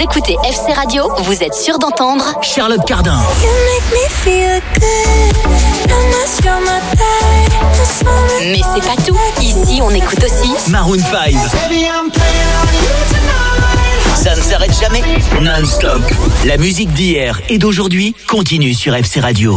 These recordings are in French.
écoutez FC Radio, vous êtes sûr d'entendre Charlotte Cardin. Mais c'est pas tout. Ici, on écoute aussi Maroon 5. Ça ne s'arrête jamais. Non-stop. La musique d'hier et d'aujourd'hui continue sur FC Radio.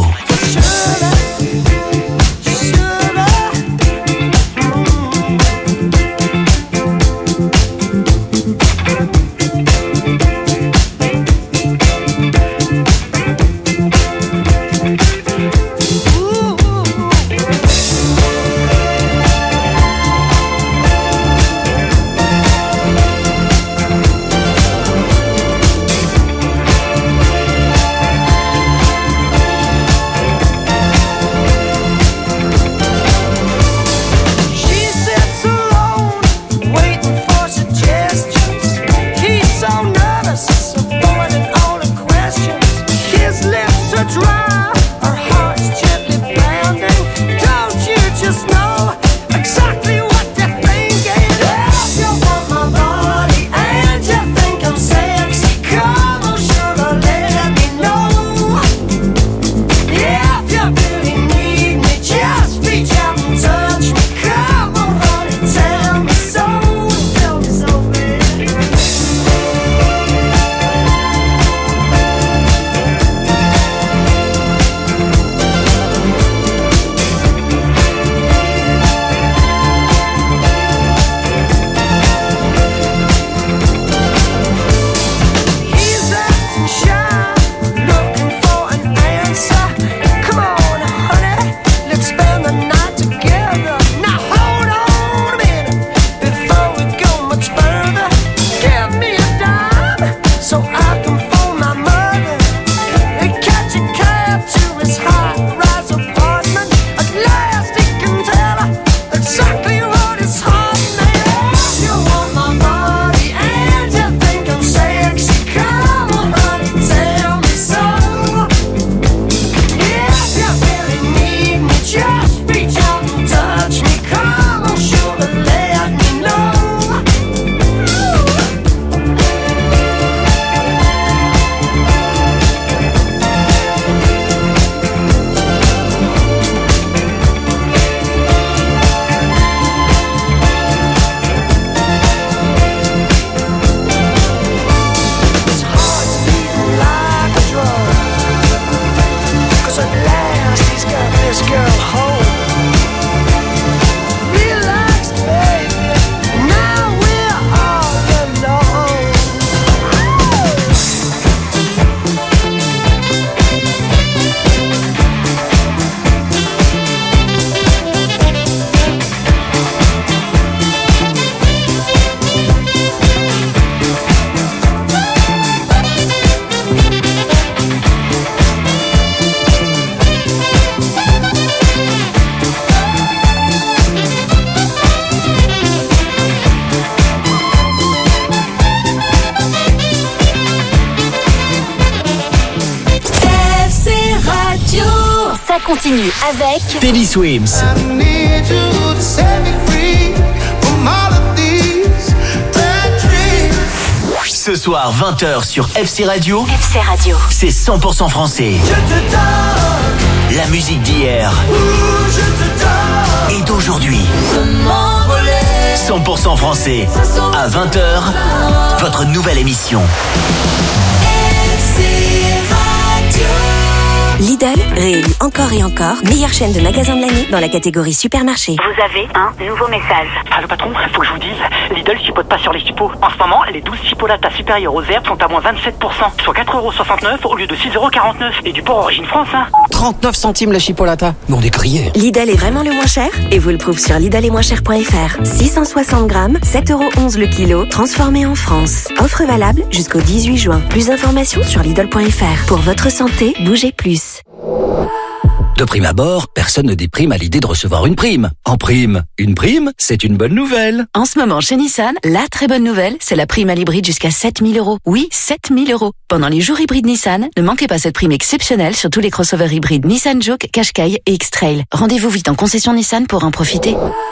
Continue avec Teddy Swims. Ce soir, 20h sur FC Radio. FC Radio. C'est 100% français. La musique d'hier et d'aujourd'hui. 100% français. À 20h, votre nouvelle émission. Lidl, réélu encore et encore, meilleure chaîne de magasins de l'année dans la catégorie supermarché. Vous avez un nouveau message. Allô patron, faut que je vous dise, Lidl chipote pas sur les chipots. En ce moment, les 12 chipolatas supérieures aux herbes sont à moins 27%, soit 4,69€ au lieu de 6,49€. Et du port origine France, hein. 39 centimes la chipolata. Mais on est grillés. Lidl est vraiment le moins cher et vous le prouve sur lidletmoincher.fr. 660 grammes, 7,11€ le kilo, transformé en France. Offre valable jusqu'au 18 juin. Plus d'informations sur lidl.fr. Pour votre santé, bougez plus. De prime abord, personne ne déprime à l'idée de recevoir une prime. En prime, une prime, c'est une bonne nouvelle. En ce moment, chez Nissan, la très bonne nouvelle, c'est la prime à l'hybride jusqu'à 7 000 €. Oui, 7 000 €. Pendant les jours hybrides Nissan, ne manquez pas cette prime exceptionnelle sur tous les crossovers hybrides Nissan Juke, Qashqai et X-Trail. Rendez-vous vite en concession Nissan pour en profiter.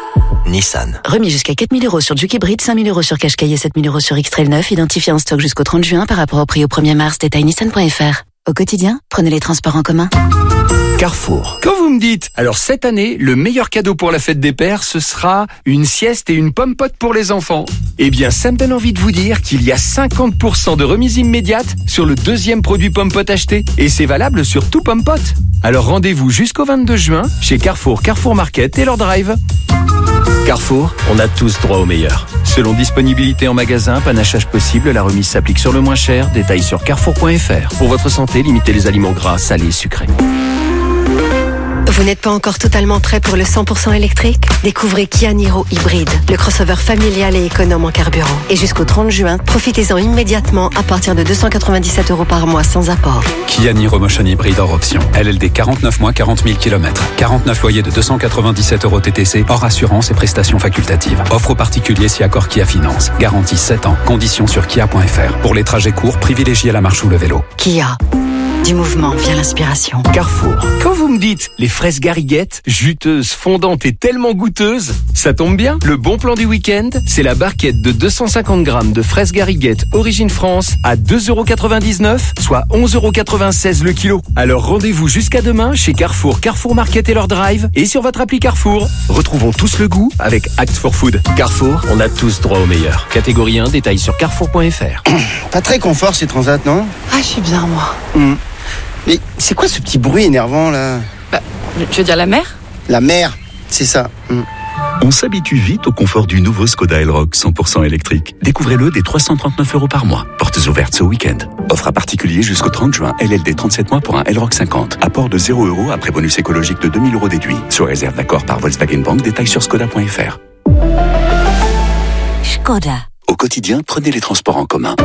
Nissan. Remis jusqu'à 4 000 € sur Juke Hybride, 5 000 € sur Qashqai et 7 000 € sur X-Trail 9, identifié en stock jusqu'au 30 juin par rapport au prix au 1er mars. Détail nissan.fr. Au quotidien, prenez les transports en commun. Carrefour. Quand vous me dites, alors cette année, le meilleur cadeau pour la fête des pères, ce sera une sieste et une pomme pote pour les enfants. Eh bien, ça me donne envie de vous dire qu'il y a 50% de remise immédiate sur le deuxième produit pomme pote acheté. Et c'est valable sur tout pomme pote. Alors rendez-vous jusqu'au 22 juin chez Carrefour, Carrefour Market et leur drive. Carrefour, on a tous droit au meilleur. Selon disponibilité en magasin, panachage possible, la remise s'applique sur le moins cher. Détails sur carrefour.fr. Pour votre santé, limitez les aliments gras, salés et sucrés. Vous n'êtes pas encore totalement prêt pour le 100% électrique? Découvrez Kia Niro Hybride, le crossover familial et économe en carburant. Et jusqu'au 30 juin, profitez-en immédiatement à partir de 297 € par mois sans apport. Kia Niro Motion Hybride hors option. LLD 49 mois, 40 000 km. 49 loyers de 297 € TTC, hors assurance et prestations facultatives. Offre aux particuliers si accord Kia Finance. Garantie 7 ans. Conditions sur kia.fr. Pour les trajets courts, privilégiez la marche ou le vélo. Kia. Du mouvement vient l'inspiration. Carrefour. Quand vous me dites les fraises Gariguette, juteuses, fondantes et tellement goûteuses, ça tombe bien. Le bon plan du week-end, c'est la barquette de 250 grammes de fraises Gariguette Origine France à 2,99 €, soit 11,96 € le kilo. Alors rendez-vous jusqu'à demain chez Carrefour, Carrefour Market et leur drive et sur votre appli Carrefour. Retrouvons tous le goût avec Act for Food. Carrefour, on a tous droit au meilleur. Catégorie 1, détails sur carrefour.fr. Pas très confort ces transats, non? Ah, je suis bien, moi. Mais c'est quoi ce petit bruit énervant là? Tu veux dire la mer? La mer, c'est ça. On s'habitue vite au confort du nouveau Skoda Elroq 100% électrique. Découvrez-le dès 339 € par mois. Portes ouvertes ce week-end. Offre à particulier jusqu'au 30 juin. LLD 37 mois pour un Elroq 50. Apport de 0 € après bonus écologique de 2 000 € déduit. Sur réserve d'accord par Volkswagen Bank. Détails sur skoda.fr. Skoda. Au quotidien, prenez les transports en commun.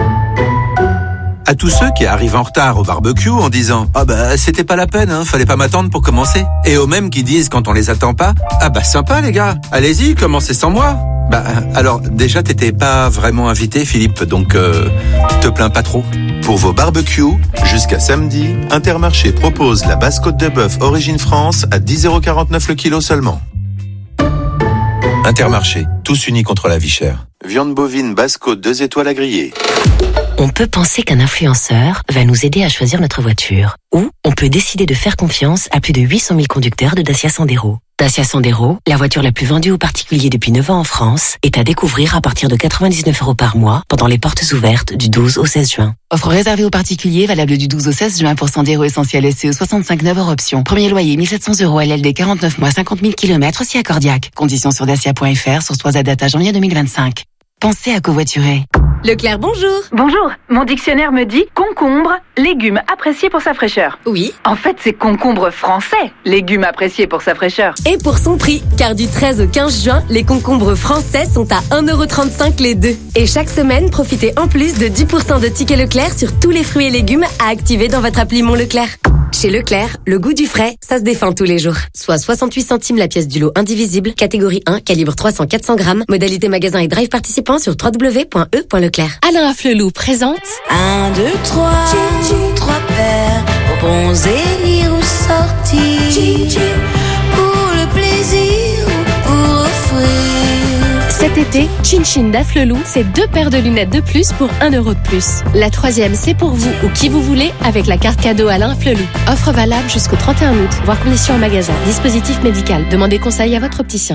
À tous ceux qui arrivent en retard au barbecue en disant « Ah bah c'était pas la peine, fallait pas m'attendre pour commencer ». Et aux mêmes qui disent quand on les attend pas « Ah bah sympa les gars, allez-y, commencez sans moi ». Bah alors déjà t'étais pas vraiment invité Philippe, donc te plains pas trop. Pour vos barbecues, jusqu'à samedi, Intermarché propose la basse côte de bœuf Origine France à 10,49 € le kilo seulement. Intermarché, tous unis contre la vie chère. Viande bovine basse côte 2 étoiles à griller. On peut penser qu'un influenceur va nous aider à choisir notre voiture. Ou on peut décider de faire confiance à plus de 800 000 conducteurs de Dacia Sandero. Dacia Sandero, la voiture la plus vendue aux particuliers depuis 9 ans en France, est à découvrir à partir de 99 € par mois pendant les portes ouvertes du 12 au 16 juin. Offre réservée aux particuliers, valable du 12 au 16 juin pour Sandero Essentiel SCE 65 hors option. Premier loyer 1700 € LLD 49 mois 50 000 km si accordiaque. Conditions sur dacia.fr, sur 3 à date à janvier 2025. Pensez à covoiturer. Leclerc, bonjour. Bonjour. Mon dictionnaire me dit concombre, légume apprécié pour sa fraîcheur. Oui. En fait, c'est concombre français, légume apprécié pour sa fraîcheur. Et pour son prix, car du 13 au 15 juin, les concombres français sont à 1,35 € les deux. Et chaque semaine, profitez en plus de 10% de tickets Leclerc sur tous les fruits et légumes à activer dans votre appli Mon Leclerc. Chez Leclerc, le goût du frais, ça se défend tous les jours. Soit 68 centimes la pièce du lot indivisible, catégorie 1, calibre 300-400 grammes, modalité magasin et drive participant sur www.e.leclerc. Alain Afflelou présente 1, 2, 3, 3 paires, aux bons élire ou sortir, pour le plaisir ou pour offrir. Cet été, Chin Chin d'Afflelou, c'est 2 paires de lunettes de plus pour 1 € de plus. La 3e, c'est pour vous ou qui vous voulez avec la carte cadeau Alain Afflelou. Offre valable jusqu'au 31 août. Voir conditions en magasin. Dispositif médical. Demandez conseil à votre opticien.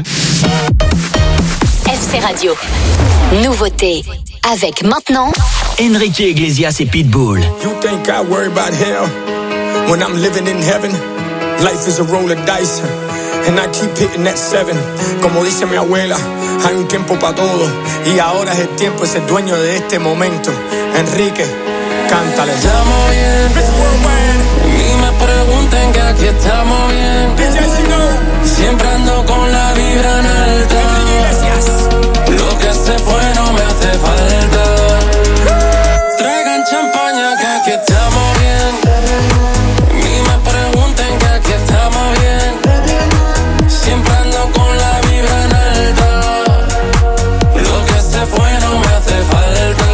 FC Radio. Nouveauté. Avec maintenant Enrique Iglesias et Pitbull. You think I worry about hell when I'm living in heaven? Life is a roll of dice and I keep hitting that 7. Como dice mi abuela, hay un tiempo para todo y ahora es el tiempo de ser dueño de este momento. Enrique, cántale. Estamos bien, ni me pregunten que aquí estamos bien. Siempre ando con la vibra en alta. Lo que se fue no me hace falta. Traigan champaña que aquí estamos bien. Ni me pregunten que aquí estamos bien. Siempre ando con la vibra en alta. Lo que se fue no me hace falta.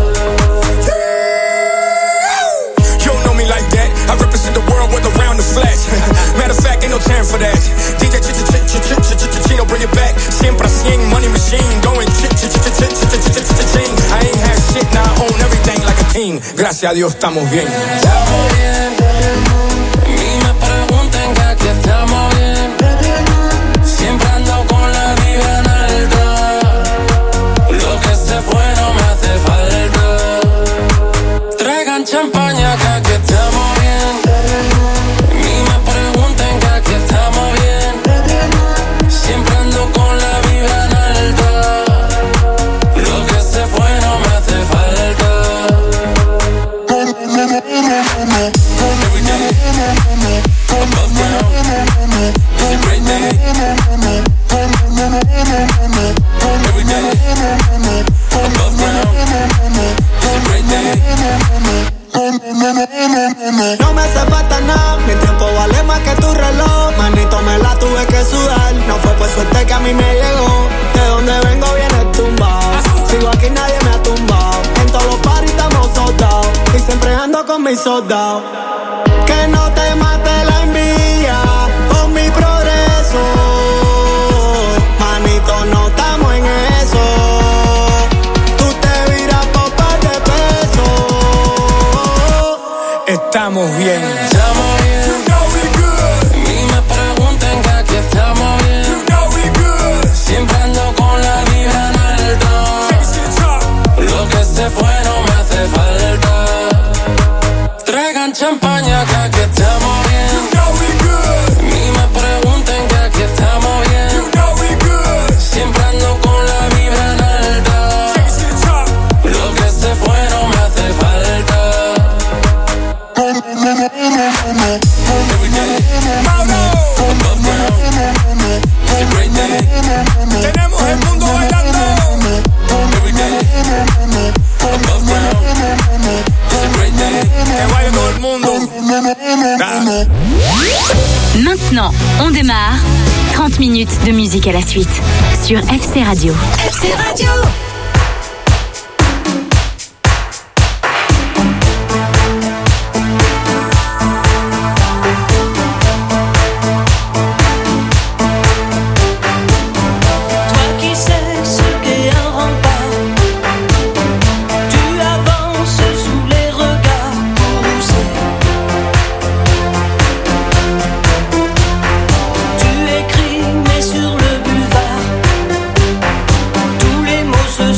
You don't know me like that. I represent the world with around the flash. Matter of fact, ain't no time for that. DJ Chino, bring it back. gracias a Dios estamos bien. Estamos bien, ni me pregunten que aquí estamos bien. Siempre ando con la vibra en alta. Lo que se fue no me hace falta. Traigan champaña que aquí estamos bien. Ni me pregunten que aquí estamos bien. Siempre ando con la vibra en alta. Lo que se fue no me hace falta. Every day, above ground, it's a great day. Every day, above ground, it's a great day. No me hace falta nada, mi tiempo vale más que tu reloj. Manito, me la tuve que sudar, no fue por suerte que a mí me llegó. De donde vengo viene tumbado, sigo aquí nadie me ha tumbado. En todos los parties estamos soldados, y siempre ando con mis soldados. Que no te mate la envidia por mi progreso. Manito, no estamos en eso. Tú te viras por par de pesos. Estamos bien. Estamos bien. Ni me pregunten que aquí estamos bien. Siempre ando con la vibra en alta. Lo que se fue no me hace falta. Traigan champaña que aquí estamos bien. Ni me pregunten que aquí estamos bien. Siempre ando con la vibra en alta. Lo que se fue no me hace falta. Every day, above ground, it's a great day. Tenemos el mundo bailando. Every day, above ground, it's a great day. Que baile todo el mundo. Maintenant, on démarre. 30 minutes de musique à la suite sur FC Radio. FC Radio. Toi qui sais ce qu'est un rempart, tu avances sous les regards poussés. Tu écris mais sur le buvard, tous les mots se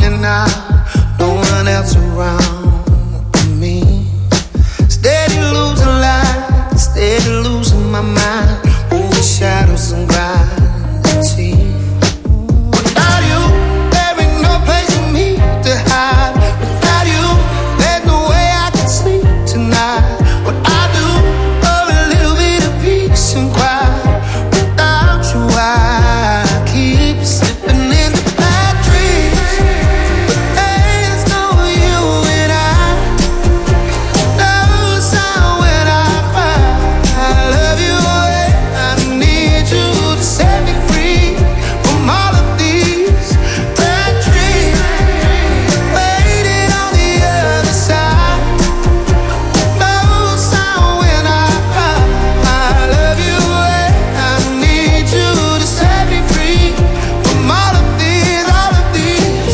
falling out, no one else around me. Steady losing light, steady losing my mind, moving shadows and gravity. Without you, there ain't no place for me to hide. Without you, there's no way I can sleep tonight. What I do for a little bit of peace and quiet. Without you, I keep slipping into bad dreams. But there's no you and I. No sound when I cry. I love you and I need you to set me free from all of these bad dreams. Waiting on the other side. No sound when I cry. I love you and I need you to set me free from all of these bad dreams.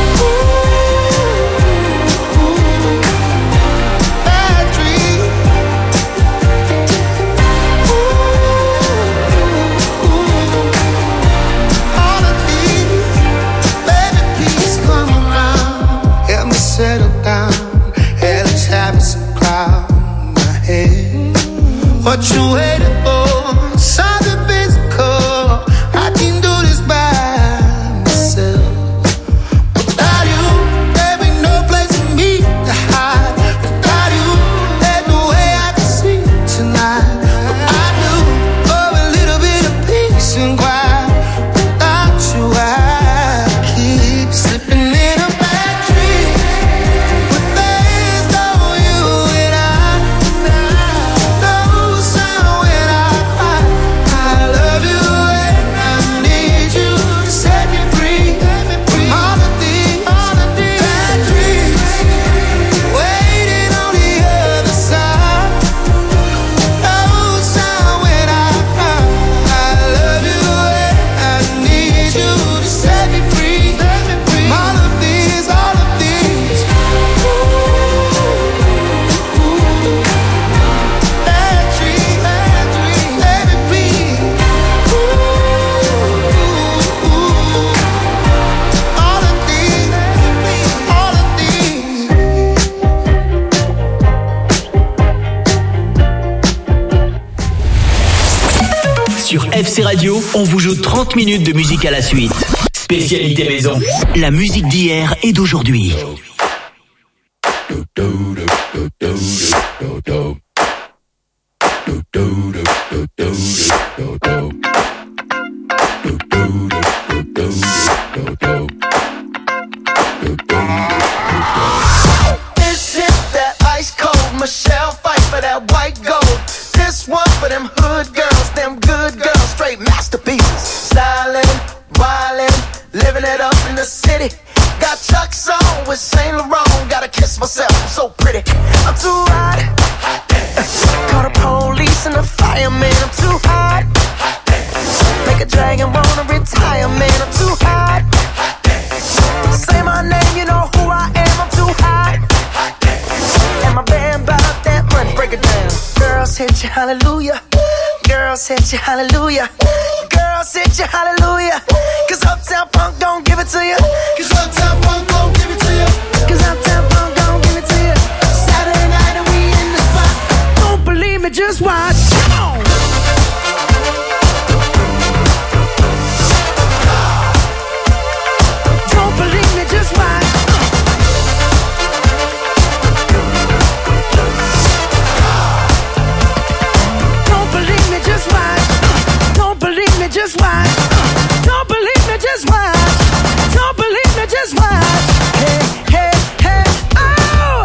All of these, baby, please come around. Help me settle down. Hellish habits of cloud my head. What you waiting for? Something physical. I can do this by myself. Without you, there ain't no place for me to hide. Without you, there's no way I can sleep tonight. But I do for a little bit of peace and quiet. Without you, I keep slipping in a bad dream. But there's no you and I. No sound when I cry. I love you and I need you to set me free from all of these bad dreams. Waiting on the other side. No sound when I cry. I love you and I need you to set me free from all of these bad dreams. Baby, please. All of these, all of these. Sur FC Radio, on vous joue 30 minutes de musique à la suite. Spécialité maison. La musique d'hier et d'aujourd'hui. This is that ice cold Michelle fight for that white gold. This one for them hood girls, them good girls, straight masterpieces. Stylin', wildin', living it up in the city. Got Chuck's on with Saint Laurent. Gotta kiss myself, I'm so pretty. I'm too hot. Call the police and the fireman. I'm too hot. Make a dragon wanna retire, man. I'm too hot. Say my name, you know who I am. I'm too hot. And my band bout that money. Break it down. Girls hit you, hallelujah. Girls hit you, hallelujah. Girls hit you, hallelujah. Cause Uptown Funk don't give it to you. Cause Uptown Funk don't give it to you. Cause Uptown Funk don't give it to you. Saturday night and we in the spot. Don't believe me, just watch. Come on. Don't believe me, just watch. Don't believe me, just watch. Don't believe me, just watch. Don't believe me, just watch. Don't believe me, just watch. Hey, hey, hey, oh!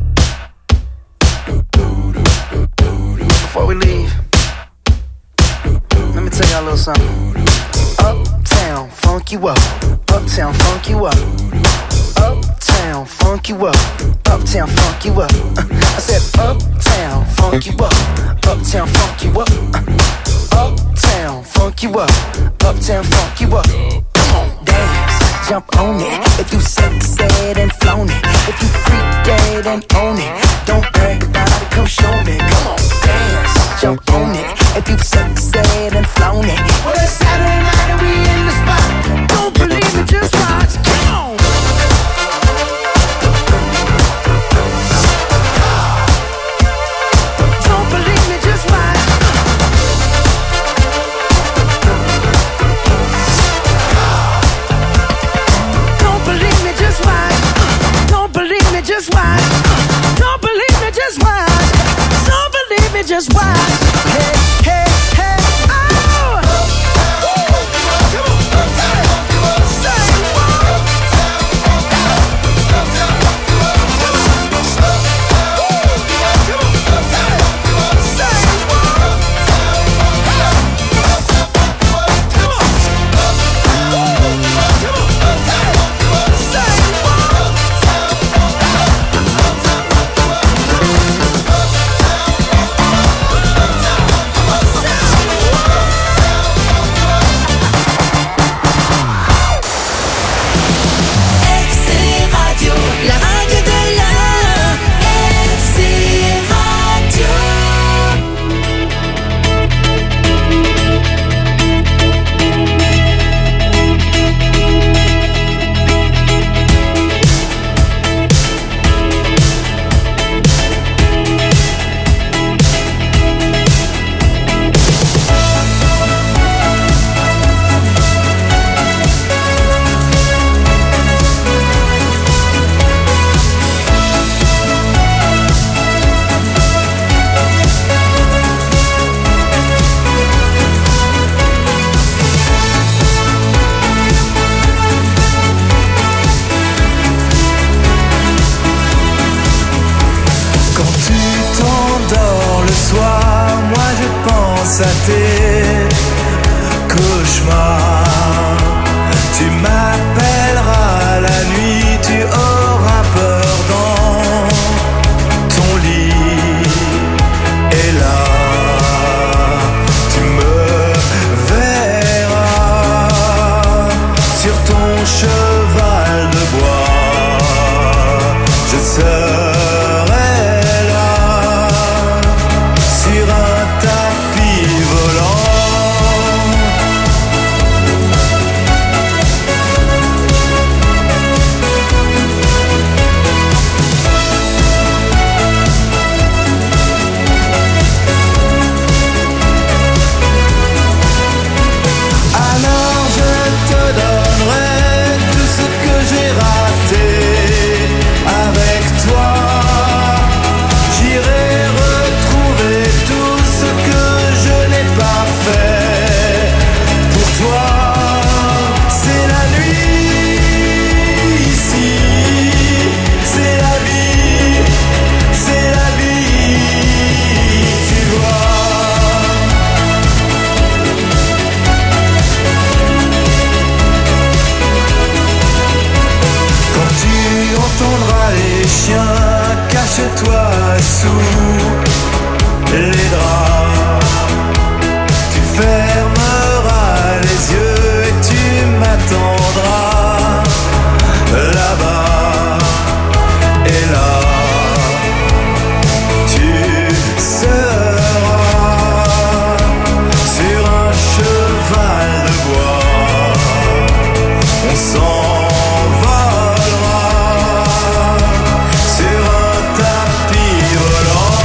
Before we leave, let me tell y'all a little something. Uptown, funk you up. Uptown, funk you up. Uptown, funk you up. Uptown, funk you up. I said uptown, funk you up. Uptown, funk you up. Uptown, funk you up. Uptown, funk you up. Come on, dance, jump on it. If you sexed and flown it, if you freaked dead and own it, don't brag about it, come show me. Come on, dance, jump on it. If you sexed and flown it, well it's Saturday night and we in the spot. Don't believe it, just watch. Come on. pense à tes cauchemars. Tu m'appelleras la nuit, tu auras peur dans ton lit. Et là, tu me verras sur ton cheval de bois. Je serai là sur un tapis volant. Alors je te donnerai tout ce que j'ai raté avec toi. J'irai retrouver tout ce que je n'ai pas fait pour toi. C'est la nuit ici, c'est la vie, tu vois. Quand tu entendras les chiens, cache-toi sous les draps. Tu fermeras les yeux et tu m'attendras là-bas. Et là, tu seras sur un cheval de bois. On s'envolera sur un tapis volant.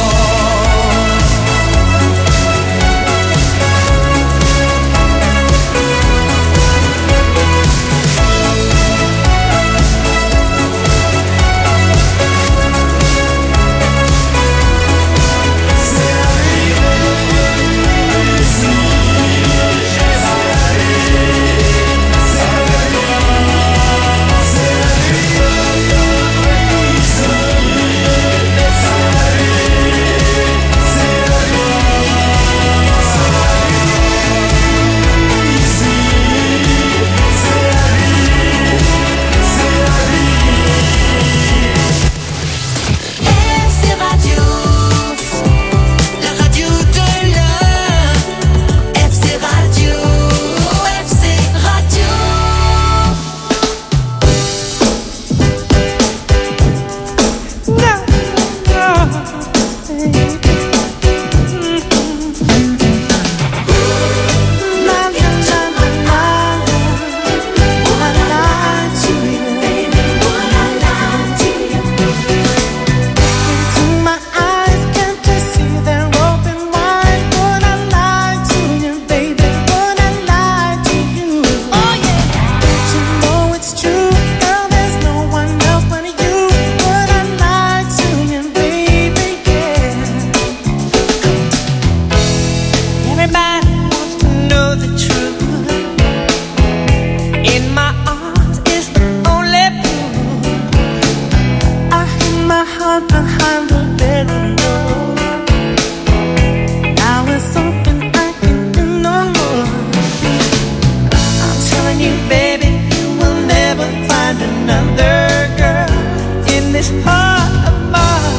FC Radio, la radio de l'heure. FC Radio, FC Radio. My eyes can't you see they're open wide? Would I lie to you, baby? Would I lie to you? Oh yeah. You know it's true, girl. There's no one else but you. Would I lie to you, baby? Yeah. Everybody wants to know the truth. In my arms is the only proof. I hid my heart behind the bedroom door. Now it's something I can't do no more. I'm telling you, baby, you will never find another girl in this heart of mine.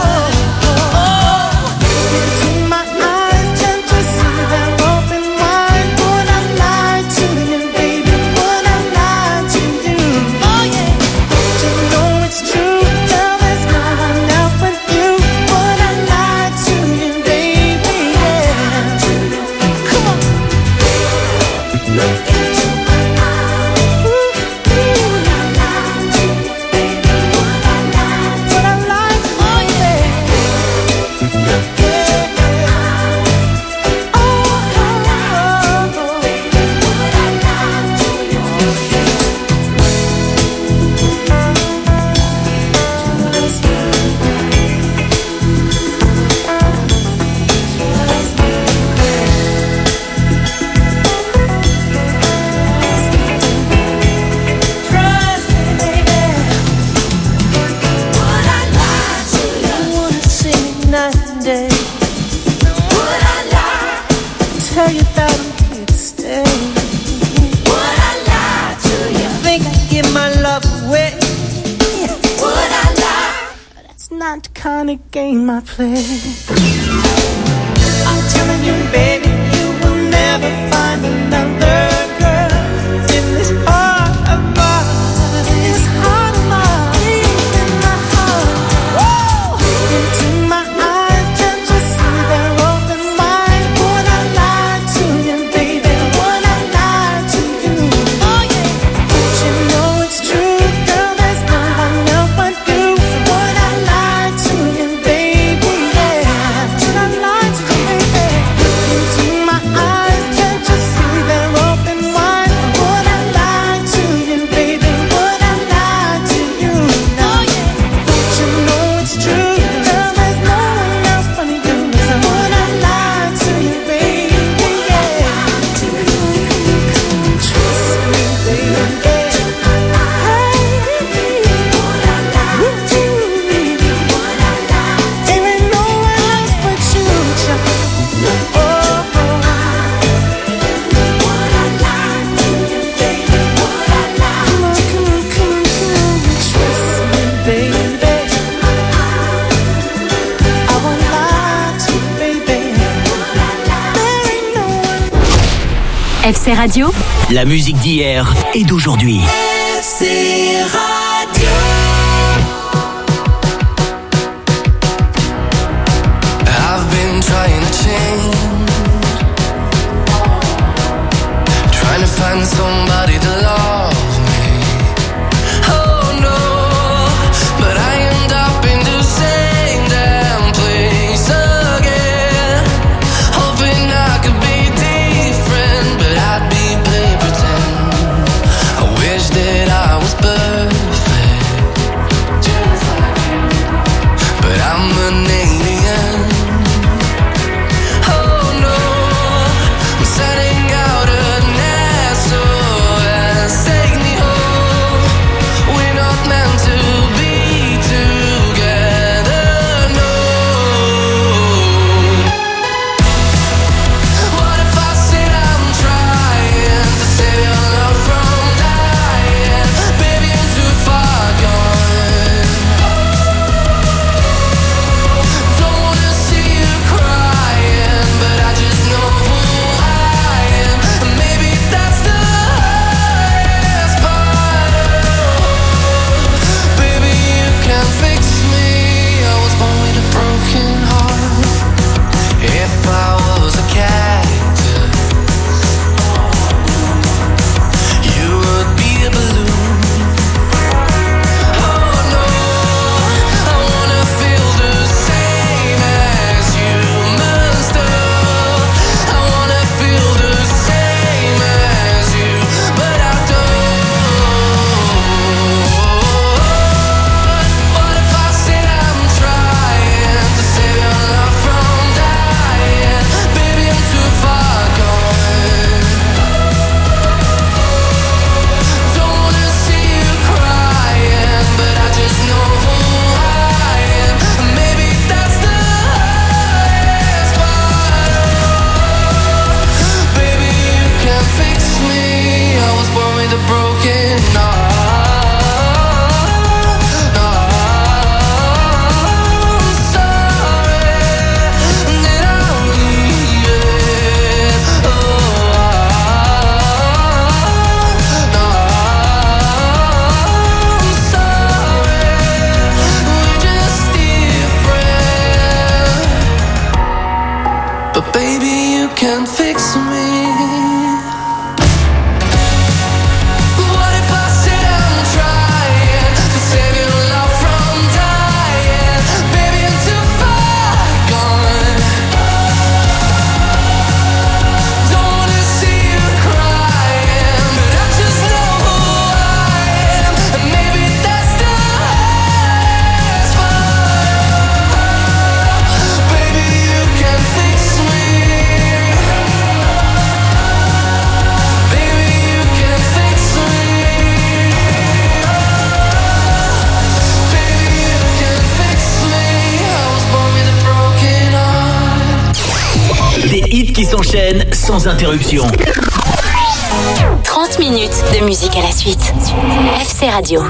Into my eyes, can't you see they're open wide? Would I lie to you, baby? Would I lie to you? Oh yeah. You know it's true, girl. There's no one else but you. Would I lie to you, baby? Yeah. Come on. Look into my eyes. Would I lie to you, baby? Would I lie tell you that I'm here to stay. Would I lie to you? Think I give my love away? Would I lie? That's not the kind of game I play. I'm telling you, baby, you will never find another girl in this heart of mine. This heart of mine, deep in my heart. Woo! Into my eyes, can't you see they're open wide? Would I lie to you, baby? Would I lie to you? Oh yeah. Don't you know it's true, girl? There's no one else but you. Would I lie to you, baby? Yeah. Would I lie to you, baby? Into my eyes, can't you see they're open wide? Would I lie to you, baby? Would I lie to you? Oh yeah. Don't you know it's true, girl? There's no one else but you. So would I lie to you, baby? Yeah. Trust me, baby. There ain't no one else but you, child. Oh. FC Radio, La musique d'hier et d'aujourd'hui. FC Radio. I've been trying to change, trying to find somebody to love me. Oh no, but I end up in the same damn place again. Hoping I could be different, but I'd be play pretend. I wish that I was perfect, but I'm an alien. Oh no, I'm setting out an SOS. Take me home. We're not meant to be together, no. What if I said I'm trying to save your love from dying? Baby, I'm too far gone. Don't wanna see you crying, but I just know who I am. And maybe that's the hardest part. Baby, you can fix me. I was born with a broken heart. If I was a cactus, you would be a balloon. Oh no, I wanna feel the same as you, monster. I wanna feel the same as you, but I don't. What if I said I'm trying to save your love from dying? Baby, I'm too far gone. Don't wanna see you crying, but I just know who I am. And maybe that's the hardest part. Baby, you can fix me. I was born with a broken heart. I'm sorry that I'm leaving. I'm sorry, we're just different. But baby, you can fix me. What if I said I'm trying to save your love from dying? Baby, I'm too far gone. Don't wanna see you crying, but I just know who I am. And maybe that's the hardest part. Baby, you can fix me. Baby, you can fix me. Baby, you can fix me. I was born with a broken heart. Des hits qui s'enchaînent sans interruption. 30 minutes de musique à la suite. FC Radio.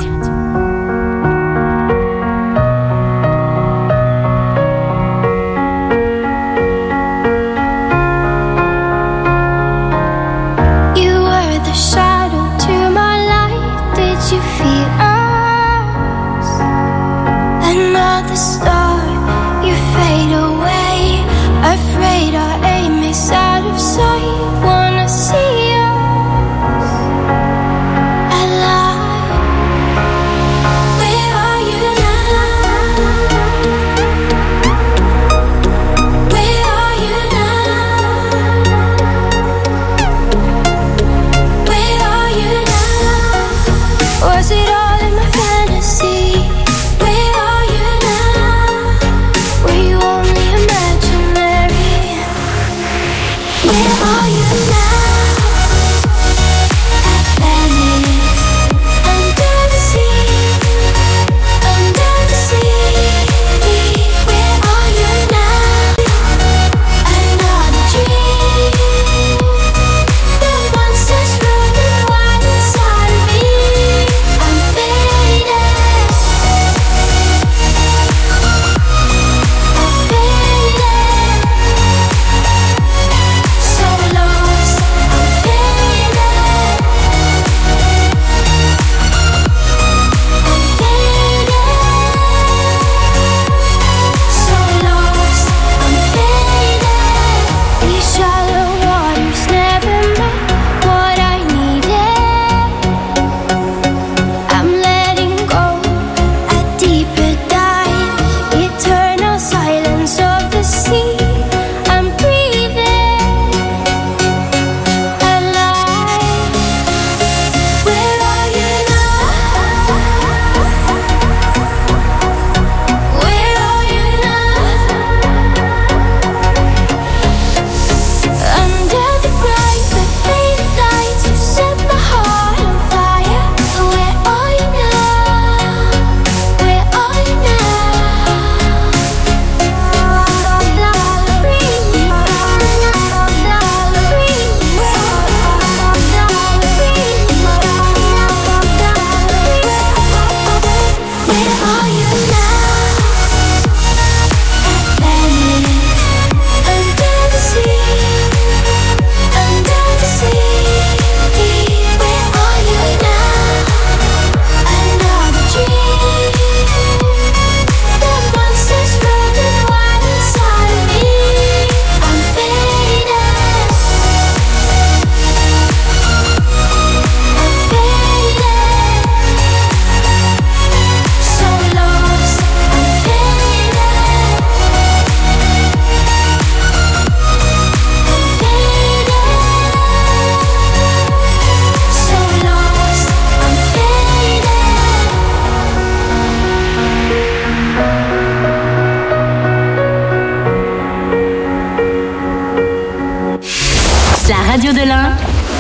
Radio de l'Ain.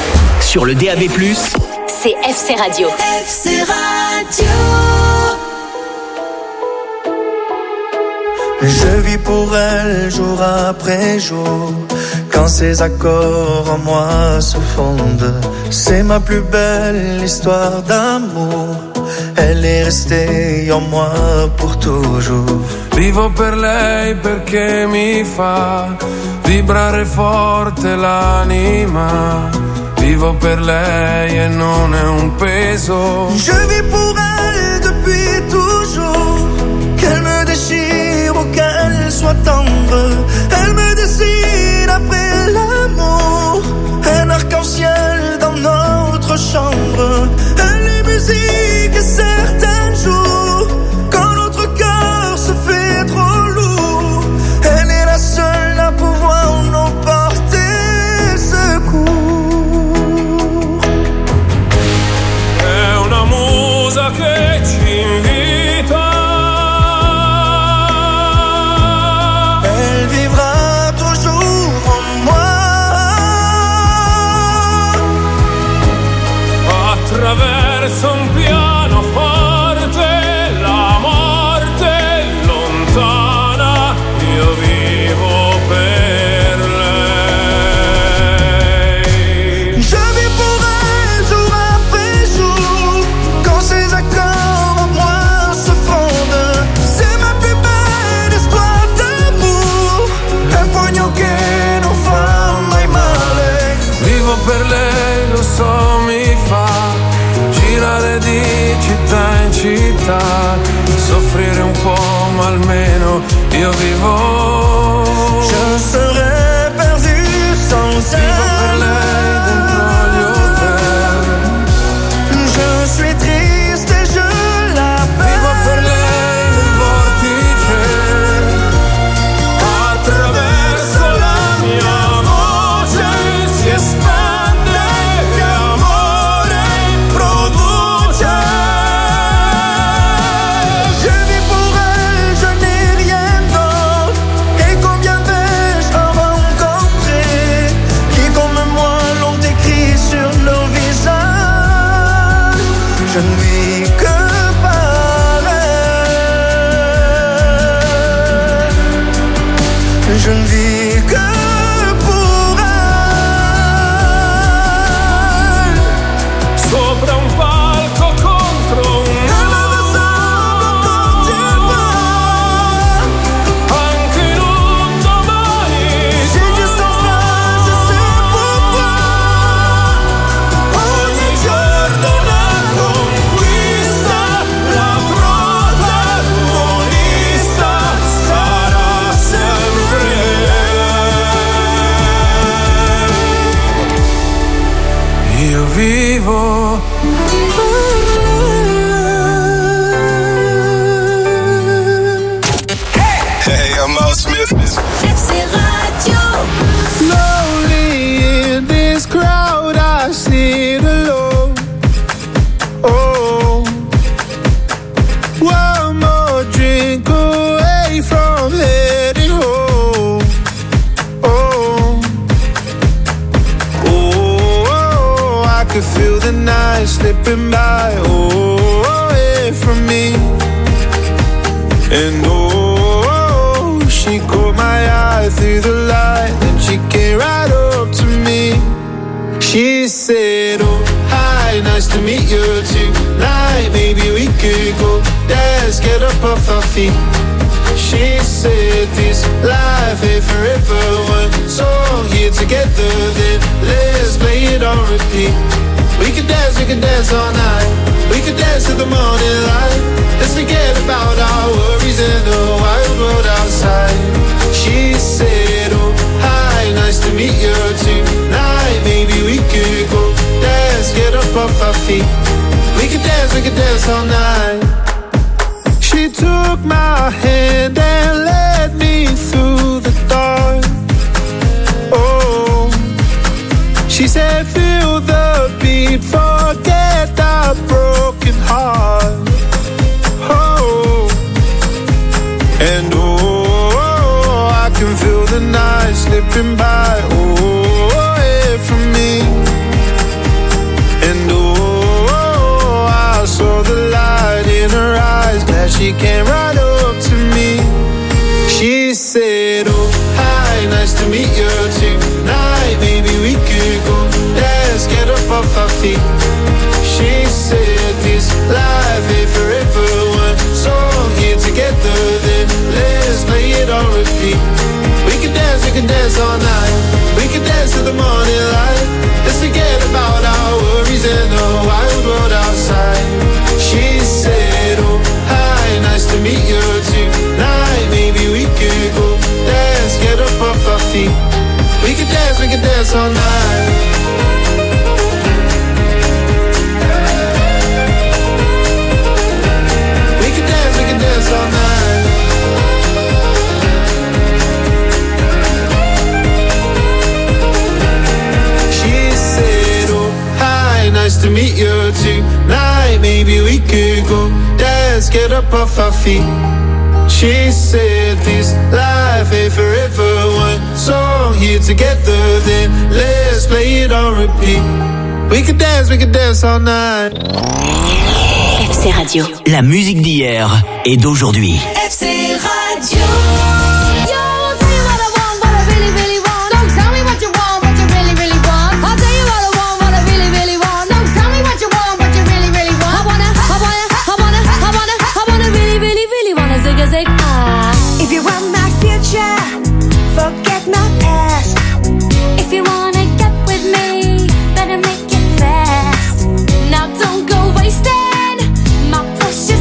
Sur le DAB+, c'est FC Radio. FC Radio. Je vis pour elle jour après jour. Quand ses accords en moi se fondent, c'est ma plus belle histoire d'amour. Elle est restée en moi pour toujours. Vivo per lei perché mi fa vibrare forte l'anima. Vivo per lei e non è un peso. Je vis pour elle depuis toujours. Qu'elle me déchire ou qu'elle soit tendre, elle me dessine après l'amour. Un arc-en-ciel dans notre chambre. Elle est musique et certains jours, quand notre cœur se fait trop lourd, elle est la seule à pouvoir nous porter secours. È una musa città, soffrire un po' ma almeno io vivo. Je serais perdu sans elle. Vivo per lei dentro gli hotel. Je suis triste et je l'appelle. Vivo per lei nel vortice. Attraverso la mia voce si espande e amore produce. Je vis pour elle, je n'ai rien d'autre. Et combien vais-je en rencontrer qui comme moi l'ont écrit sur leur visage. Je ne vis que par elle. Je ne vis que pour elle. Sopra un palco contro un anche in un domani. J'ai du sang-froid, je sais pourquoi. Ogni giorno una conquista, la protagonista sarà sempre lei. Io vivo Hey, I'm Mo Smith. FC Radio. Lonely in this crowd, I sit alone. Oh, one more drink away from heading home. Oh, oh, I could feel the night slipping by. Oh, away from me. And oh, she caught my eye through the light, and she came right up to me. She said, oh, hi, nice to meet you tonight. Maybe we could go dance, get up off our feet. She said, this life ain't forever. One song here together, then let's play it on repeat. We could dance all night. We could dance till the morning light. Let's forget about our worries in the wild world outside. She said, oh, hi, nice to meet you tonight. Maybe we could go dance, get up off our feet. We could dance all night. She took my hand and led me through the dark. Oh, she said, feel the beat, forget that broken heart. Oh, and oh, I can feel the night slipping by. Oh, away from me. And oh, I saw the light in her eyes, glad she came right up to me. She said, oh, hi, nice to meet you tonight. Maybe we could go dance, get up off our feet. She said, this life ain't forever. One song here together, then let's play it on repeat. We can dance all night. We can dance till the morning light. Let's forget about our worries and the wild world outside. She said, oh, hi, nice to meet you tonight. Maybe we could go dance, get up off our feet. We can dance all night. We can dance all night. She said, oh, hi, nice to meet you tonight. Maybe we could go dance, get up off our feet. She said, this life ain't forever. One song here together, then let's play it on repeat. We could dance all night. FC Radio. La musique d'hier et d'aujourd'hui. FC Radio. If you want my future, forget my past. If you wanna get with me, better make it fast. Now don't go wasting my precious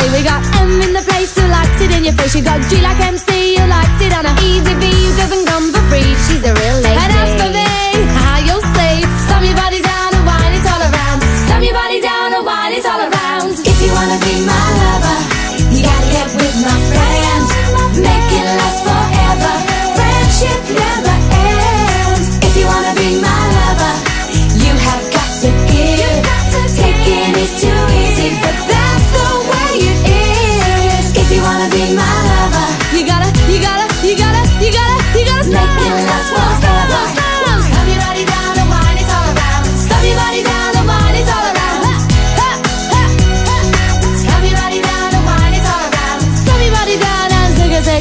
say. We got M in the place who likes it in your face. You got G like MC who likes it on a easy V who doesn't come for free. She's a real lady. And as for me, you'll see. Slam your body down and wine it all around. Slam your body down and wine it all around. If you wanna be my lover, you gotta get with my friends. Make it last forever. Friendship never ends. If you wanna be my lover, you have got to give. Taking is too easy, but that's the way it is. If you wanna be my lover, you gotta make it last forever. Slam your body down and wine it all around. Slam your body down and wine it all around. Slam your body down and wine it all around. Slam your body down and zig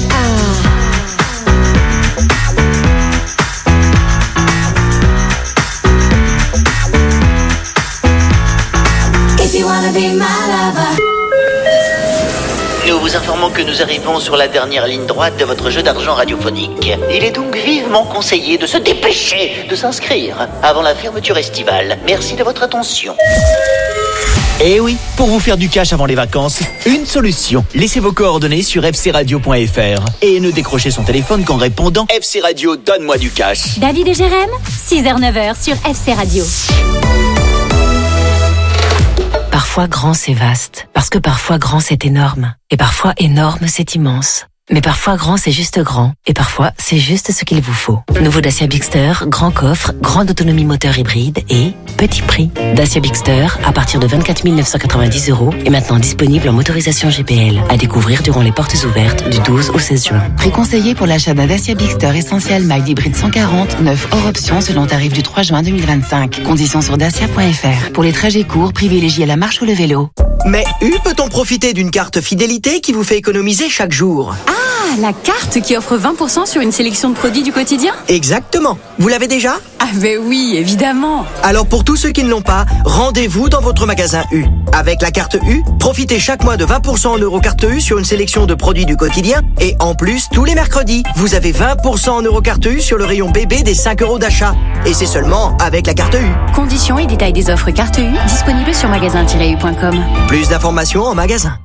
If you wanna be my lover. Nous vous informons que nous arrivons sur la dernière ligne droite de votre jeu d'argent radiophonique. Il est donc vivement conseillé de se dépêcher de s'inscrire avant la fermeture estivale. Merci de votre attention. Eh oui, pour vous faire du cash avant les vacances, une solution. Laissez vos coordonnées sur fcradio.fr et ne décrochez son téléphone qu'en répondant FC Radio, donne-moi du cash. David et Jérém, 6h-9h sur FC Radio. Parfois grand c'est vaste, parce que parfois grand c'est énorme, et parfois énorme c'est immense. Mais parfois grand c'est juste grand, et parfois c'est juste ce qu'il vous faut. Nouveau Dacia Bigster, grand coffre, grande autonomie moteur hybride et petit prix. Dacia Bigster à partir de 24 990 € est maintenant disponible en motorisation GPL. À découvrir durant les portes ouvertes du 12 au 16 juin. Prix conseillé pour l'achat d'un Dacia Bigster Essentiel Mild Hybride 140, 9 hors option selon tarif du 3 juin 2025. Conditions sur dacia.fr. Pour les trajets courts, privilégiez la marche ou le vélo. Mais peut-on profiter d'une carte fidélité qui vous fait économiser chaque jour? Ah, la carte qui offre 20% sur une sélection de produits du quotidien? Exactement. Vous l'avez déjà? Ah ben oui, évidemment. Alors pour tous ceux qui ne l'ont pas, rendez-vous dans votre magasin U. Avec la carte U, profitez chaque mois de 20% en Eurocarte U sur une sélection de produits du quotidien. Et en plus, tous les mercredis, vous avez 20% en Eurocarte U sur le rayon bébé des 5 € d'achat. Et c'est seulement avec la carte U. Conditions et détails des offres carte U disponibles sur magasin-u.com. Plus d'informations en magasin.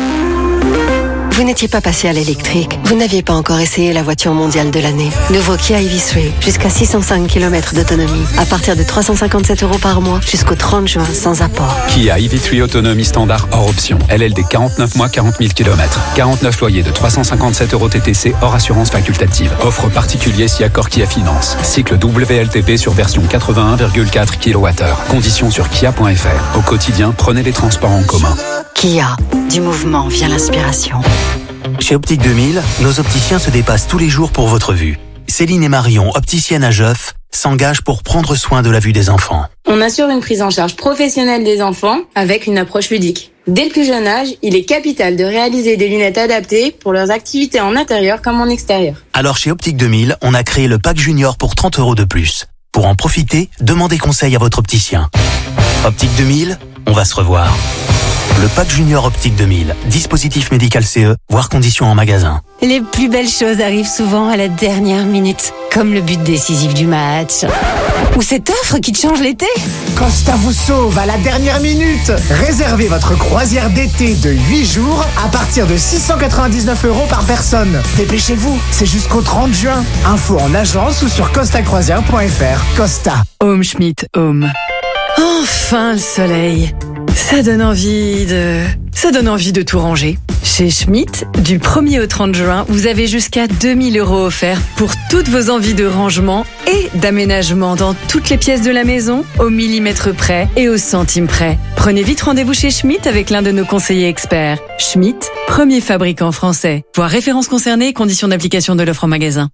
Vous n'étiez pas passé à l'électrique. Vous n'aviez pas encore essayé la voiture mondiale de l'année. Nouveau Kia EV3, jusqu'à 605 km d'autonomie. À partir de 357 € par mois, jusqu'au 30 juin, sans apport. Kia EV3 autonomie standard hors option. LLD 49 mois, 40 000 km. 49 loyers de 357 € TTC hors assurance facultative. Offre particulier si accord Kia Finance. Cycle WLTP sur version 81,4 kWh. Conditions sur kia.fr. Au quotidien, prenez les transports en commun. Kia, du mouvement vient l'inspiration. Chez Optique 2000, nos opticiens se dépassent tous les jours pour votre vue. Céline et Marion, opticiennes à Geoff, s'engagent pour prendre soin de la vue des enfants. On assure une prise en charge professionnelle des enfants avec une approche ludique. Dès le plus jeune âge, il est capital de réaliser des lunettes adaptées pour leurs activités en intérieur comme en extérieur. Alors chez Optique 2000, on a créé le pack junior pour 30 € de plus. Pour en profiter, demandez conseil à votre opticien. Optique 2000, on va se revoir. Le pack junior Optique 2000, dispositif médical CE, voire conditions en magasin. Les plus belles choses arrivent souvent à la dernière minute, comme le but décisif du match. Ou cette offre qui te change l'été. Costa vous sauve à la dernière minute. Réservez votre croisière d'été de 8 jours à partir de 699 € par personne. Dépêchez-vous, c'est jusqu'au 30 juin. Info en agence ou sur costacroisière.fr. Costa. Home Schmidt Home. Enfin le soleil. Ça donne envie de tout ranger. Chez Schmidt, du 1er au 30 juin, vous avez jusqu'à 2 000 € offerts pour toutes vos envies de rangement et d'aménagement dans toutes les pièces de la maison, au millimètre près et au centime près. Prenez vite rendez-vous chez Schmidt avec l'un de nos conseillers experts. Schmidt, premier fabricant français. Voir références concernées et conditions d'application de l'offre en magasin.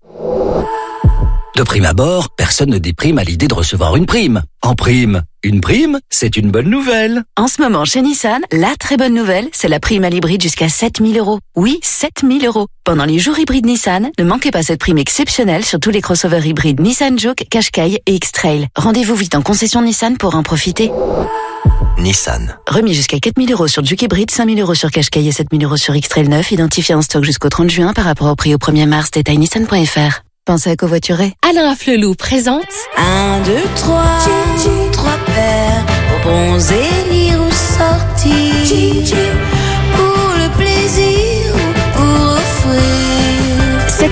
De prime abord, personne ne déprime à l'idée de recevoir une prime. En prime, une prime, c'est une bonne nouvelle. En ce moment, chez Nissan, la très bonne nouvelle, c'est la prime à l'hybride jusqu'à 7 000 €. Oui, 7 000 €. Pendant les jours hybrides Nissan, ne manquez pas cette prime exceptionnelle sur tous les crossovers hybrides Nissan Juke, Qashqai et X-Trail. Rendez-vous vite en concession Nissan pour en profiter. Nissan. Remis jusqu'à 4 000 € sur Juke hybride, 5 000 € sur Qashqai et 7 000 € sur X-Trail 9, identifié en stock jusqu'au 30 juin par rapport au prix au 1er mars, détail nissan.fr. Pensez à covoiturer. Alain Afflelou présente 1, 2, 3, 3 paires pour bronzer, lire ou sortir. Pour le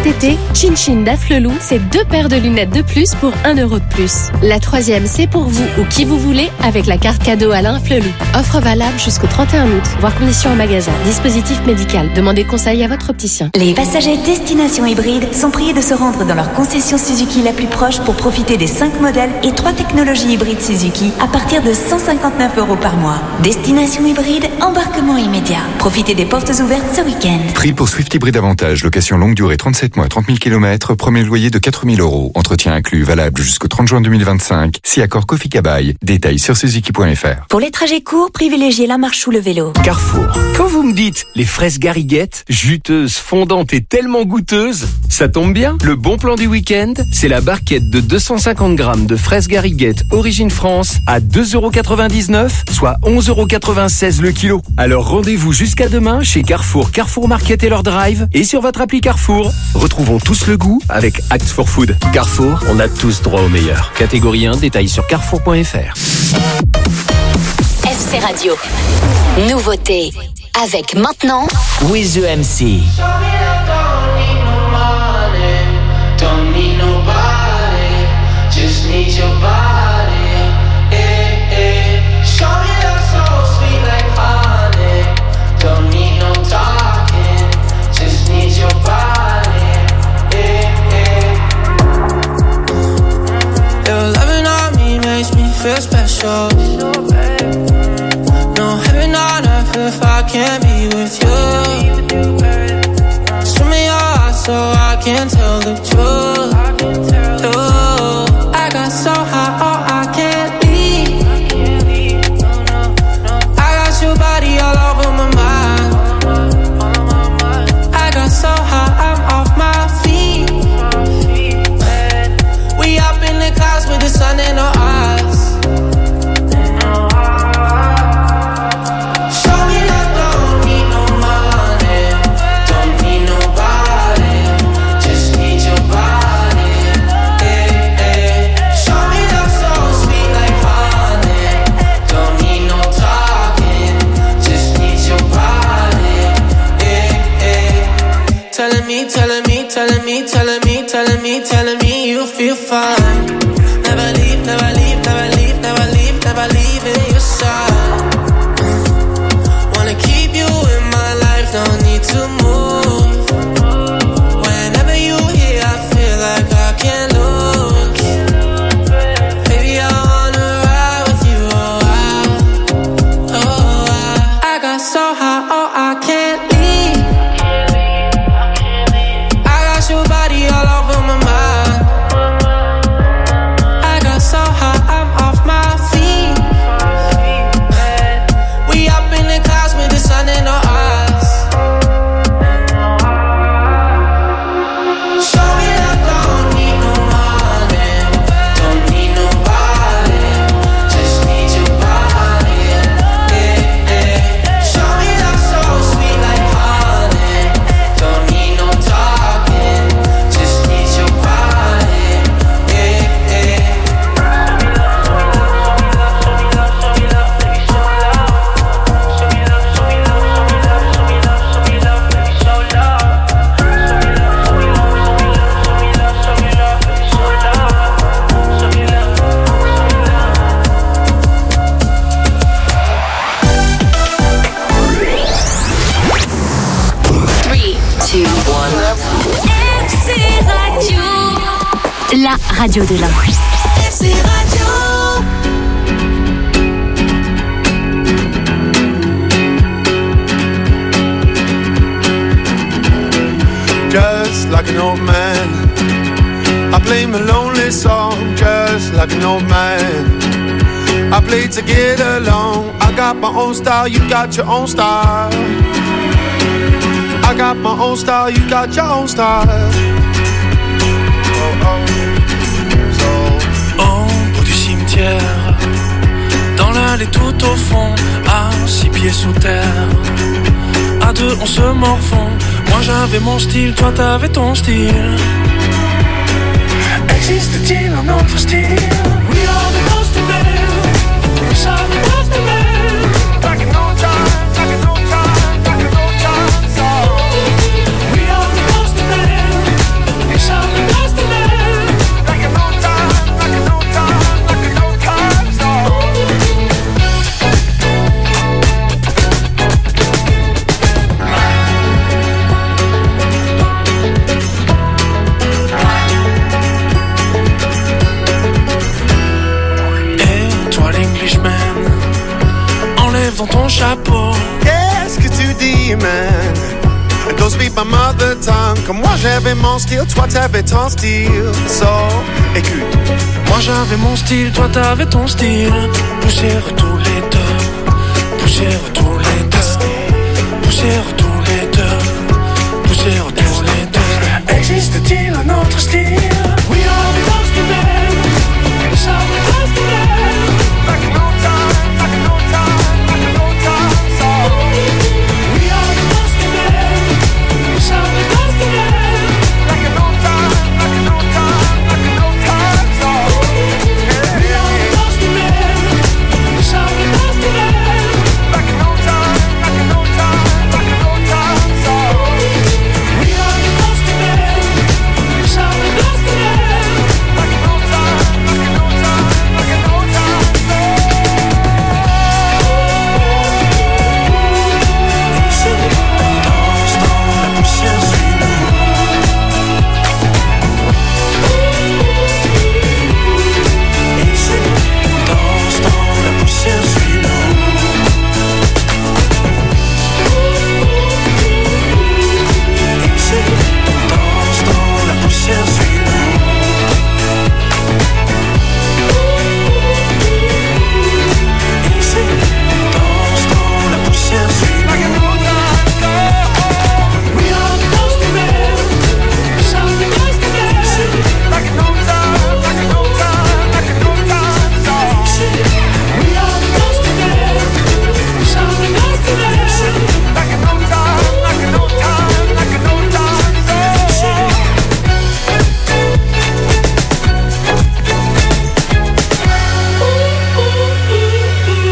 Cet été, Chin Chin d'Afflelou, c'est 2 paires de lunettes de plus pour 1 euro de plus. La troisième, c'est pour vous ou qui vous voulez avec la carte cadeau Alain Afflelou. Offre valable jusqu'au 31 août. Voir conditions en magasin. Dispositif médical. Demandez conseil à votre opticien. Les passagers Destination Hybride sont priés de se rendre dans leur concession Suzuki la plus proche pour profiter des 5 modèles et 3 technologies hybrides Suzuki à partir de 159 € par mois. Destination Hybride, embarquement immédiat. Profitez des portes ouvertes ce week-end. Prix pour Swift Hybride Avantage, location longue durée 37 mois, 30 000 km, premier loyer de 4 000 €. Entretien inclus, valable jusqu'au 30 juin 2025. Si accord Kofi Kabaï. Détails sur suzuki.fr. Pour les trajets courts, privilégiez la marche ou le vélo. Carrefour. Quand vous me dites les fraises Garriguette, juteuses, fondantes et tellement goûteuses, ça tombe bien. Le bon plan du week-end, c'est la barquette de 250 grammes de fraises Garriguette origine France à 2,99 €, soit 11,96 € le kilo. Alors rendez-vous jusqu'à demain chez Carrefour, Carrefour Market et leur drive et sur votre appli Carrefour. Retrouvons tous le goût avec Act for Food. Carrefour, on a tous droit au meilleur. Catégorie 1, détails sur carrefour.fr. FC Radio. Nouveauté. Avec maintenant With the MC. Don't need nobody, just need your body. Show me that soul sweet like honey. Don't need no talking, just need your body. Your loving on me makes me feel special. No heaven on earth if I can't be with you. Show me your eyes so I can tell the truth. I got so high, oh, I can't leave. I got your body all over my mind. I got so high, I'm off my feet. We up in the clouds with the sun in our eyes. Telling me you feel fine. Never leave, never leave, never leave, never leave, never leave in your side. Wanna keep you in my life, don't need to move. Whenever you here, I feel like I can't lose. Baby, I wanna ride with you, I got so high, oh, I can't leave. I got your body all over my mind. La radio de l'Ain. FC Radio. Just like an old man, I play my lonely song. Just like an old man, I play to get along. I got my own style, you got your own style. I got my own style, you got your own style. Au bout du cimetière, dans l'allée tout au fond, à 6 pieds sous terre, à 2 on se morfond. Moi j'avais mon style, toi t'avais ton style. Existe-t-il un autre style? We are the ghost of men. We are the ghost of men. Back in no time, back in no time, back in no time. So we are the ghost of men. dans ton chapeau. Qu'est-ce que tu dis, man? Don't speak my mother tongue. Comme moi j'avais mon style, toi t'avais ton style. So, écoute. Moi j'avais mon style, toi t'avais ton style. Poussière tous les deux. Poussière tous les deux. Poussière tous les deux. Poussière tous les deux. Existe-t-il un autre style?